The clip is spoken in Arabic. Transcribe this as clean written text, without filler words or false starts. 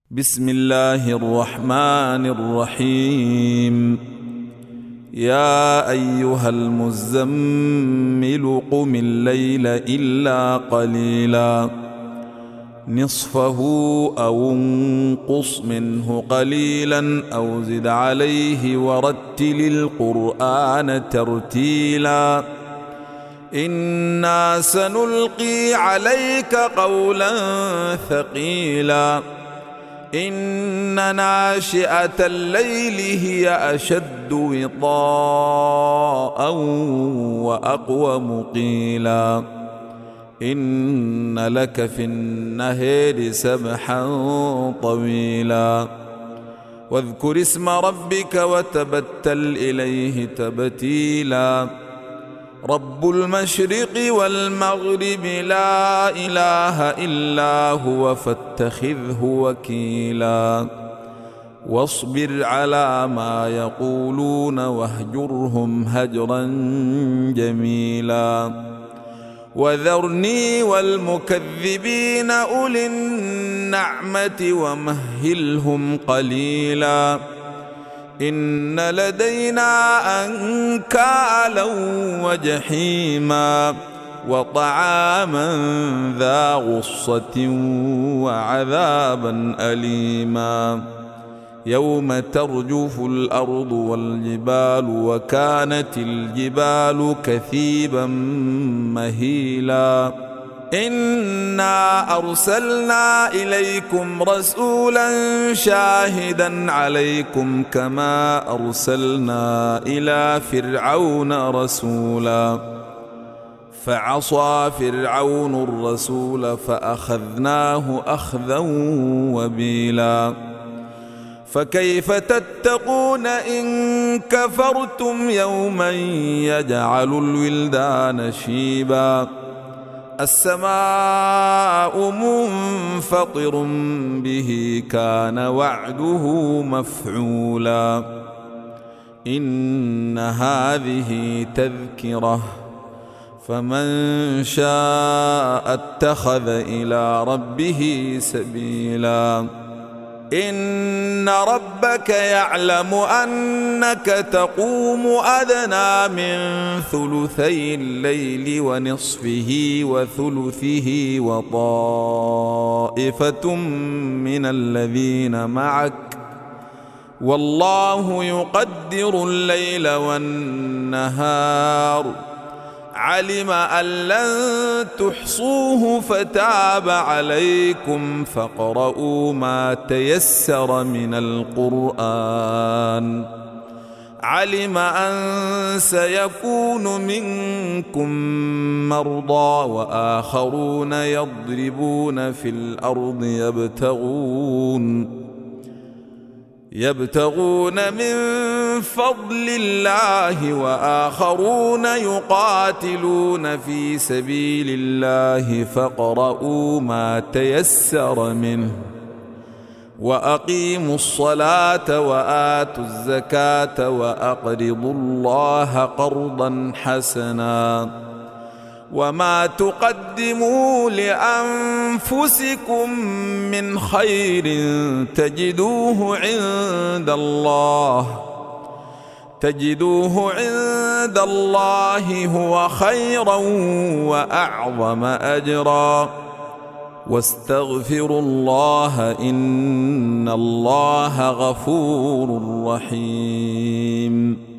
بسم الله الرحمن الرحيم. يا أيها المزمل قم الليل إلا قليلا نصفه أو انقص منه قليلا أو زد عليه ورتل القرآن ترتيلا إنا سنلقي عليك قولا ثقيلا إن ناشئة الليل هي أشد وطاء وأقوم قيلا إن لك في النهار سبحا طويلا واذكر اسم ربك وتبتل إليه تبتيلا رب المشرق والمغرب لا إله إلا هو فاتخذه وكيلا واصبر على ما يقولون واهجرهم هجرا جميلا وذرني والمكذبين أولي النعمة ومهلهم قليلا إن لدينا أنكالا وجحيما وطعاما ذا غصة وعذابا أليما يوم ترجف الأرض والجبال وكانت الجبال كثيبا مهيلا إنا أرسلنا إليكم رسولا شاهدا عليكم كما أرسلنا إلى فرعون رسولا فعصى فرعون الرسول فأخذناه أخذا وبيلا فكيف تتقون إن كفرتم يوما يجعل الولدان شيبا السماء منفطر به كان وعده مفعولا إن هذه تذكرة فمن شاء اتخذ إلى ربه سبيلا إن ربك يعلم أنك تقوم أدنى من ثلثي الليل ونصفه وثلثه وطائفة من الذين معك والله يقدر الليل والنهار علم أن لن تحصوه فتاب عليكم فاقرؤوا ما تيسر من القرآن علم أن سيكون منكم مرضى وآخرون يضربون في الأرض يبتغون من فضل الله وآخرون يقاتلون في سبيل الله فاقرؤوا ما تيسر منه وأقيموا الصلاة وآتوا الزكاة وأقرضوا الله قرضا حسنا وما تقدموا لأنفسكم من خير تجدوه عند الله هو خيرا وأعظم أجرا واستغفروا الله إن الله غفور رحيم.